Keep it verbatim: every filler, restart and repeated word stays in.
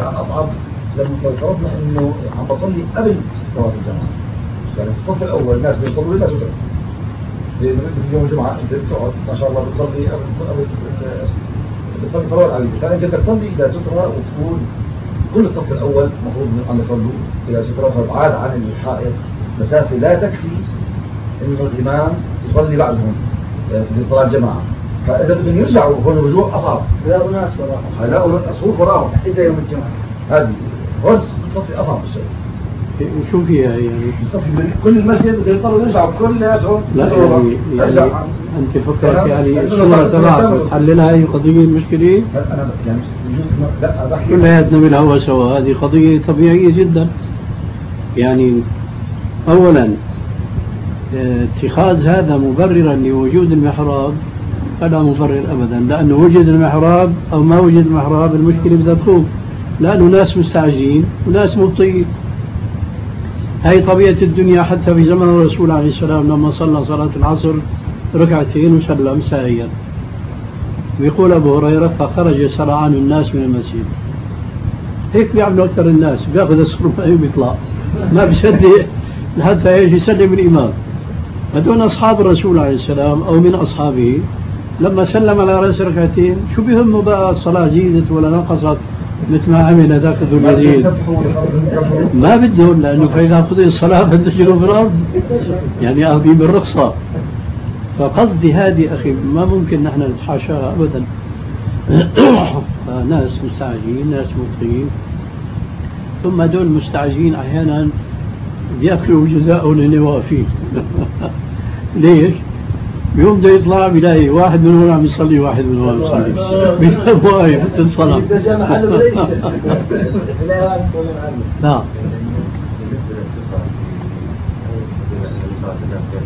عن أصعب لما فرضنا إنه عم بصلي قبل صلاة الجماعة. يعني في الصف الأول الناس بيصلوا لله سترة. في يوم الجمعة أنت بتقعد ما شاء الله بتصلي قبل قبل بتصلي صلاة على البيت. فأنت بتصلي إلى سترة وتكون كل الصف الأول مفروض أن يصلوا إلى سترة وتبعد عن الحائط مسافة لا تكفي إنه الإمام يصلي بعدهم في صلاة الجماعة. فإذا بدهم يرجعوا هون الرجوع أصعب. لا ناس وراهم. لا أصفوف وراهم. إذا يوم الجمعة. هذه هون الصف أصعب الشيء. شو فيها يعني؟ الصف من كل المسجد يضطروا يرجعوا كلياتهم. لا يعني, يعني أنت فكرت يعني الصورة تبعت تحللها هي قضية المشكلة؟ أنا يعني لا كلياتنا بالهوى سوا. هذه قضية طبيعية جدا. يعني أولا اتخاذ هذا مبررا لوجود المحراب فلا مبرر أبدا، لأنه وجد المحراب أو ما وجد المحراب المشكلة بدها تقوم، لأنه ناس مستعجلين وناس مبطئين. هاي طبيعة الدنيا. حتى في زمن الرسول عليه السلام لما صلى صلاة العصر ركعتين وسلم ساهيا، بيقول أبو هريرة فخرج سرعان الناس من المسجد. هيك بيعملوا أكثر الناس، بياخذ الصرمة وبيطلع ما بيصدق حتى يجي يسلم الإمام. هدول أصحاب الرسول عليه السلام أو من أصحابه لما سلم على رأس ركعتين شو بيهمه بقى الصلاة زيدت ولا نقصت مثل ما عمل ذاك ذو اليدين؟ ما بدهم، لأنه فإذا قضي الصلاة فانتشروا في الأرض، يعني أخذي بالرخصة. فقصدي هذه أخي ما ممكن نحن نتحاشاها أبدا. ناس مستعجلين ناس مبطئين، ثم دول مستعجلين أحيانا بيأكلوا جزاءهم اللي واقفين. ليش؟ يوم ده يطلع بيلاقي واحد منهم عم يصلي واحد منهم عم يصلي بيلاقي واقف في الصلاة. نعم.